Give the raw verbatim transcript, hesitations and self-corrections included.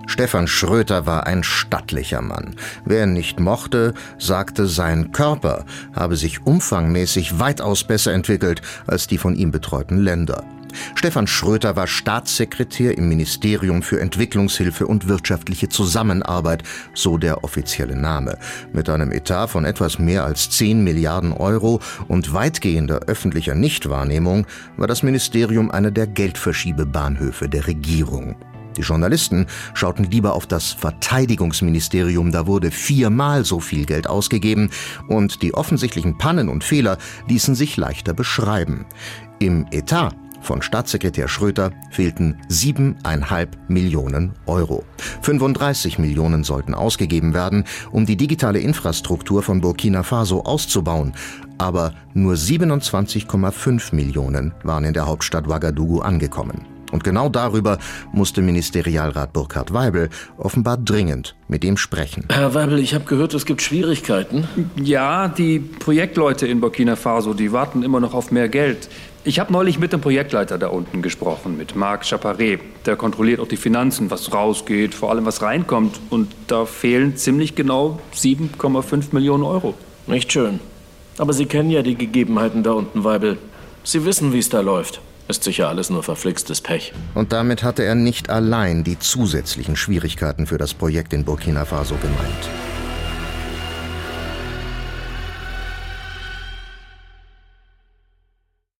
Stefan Schröter war ein stattlicher Mann. Wer ihn nicht mochte, sagte, sein Körper habe sich umfangmäßig weitaus besser entwickelt als die von ihm betreuten Länder. Stefan Schröter war Staatssekretär im Ministerium für Entwicklungshilfe und wirtschaftliche Zusammenarbeit, so der offizielle Name. Mit einem Etat von etwas mehr als zehn Milliarden Euro und weitgehender öffentlicher Nichtwahrnehmung war das Ministerium einer der Geldverschiebebahnhöfe der Regierung. Die Journalisten schauten lieber auf das Verteidigungsministerium, da wurde viermal so viel Geld ausgegeben und die offensichtlichen Pannen und Fehler ließen sich leichter beschreiben. Im Etat von Staatssekretär Schröter fehlten siebeneinhalb Millionen Euro. fünfunddreißig Millionen sollten ausgegeben werden, um die digitale Infrastruktur von Burkina Faso auszubauen. Aber nur siebenundzwanzig Komma fünf Millionen waren in der Hauptstadt Ouagadougou angekommen. Und genau darüber musste Ministerialrat Burkhard Weibel offenbar dringend mit ihm sprechen. Herr Weibel, ich habe gehört, es gibt Schwierigkeiten. Ja, die Projektleute in Burkina Faso, die warten immer noch auf mehr Geld. Ich habe neulich mit dem Projektleiter da unten gesprochen, mit Marc Chaparret. Der kontrolliert auch die Finanzen, was rausgeht, vor allem was reinkommt. Und da fehlen ziemlich genau sieben Komma fünf Millionen Euro. Nicht schön. Aber Sie kennen ja die Gegebenheiten da unten, Weibel. Sie wissen, wie es da läuft. Ist sicher alles nur verflixtes Pech. Und damit hatte er nicht allein die zusätzlichen Schwierigkeiten für das Projekt in Burkina Faso gemeint.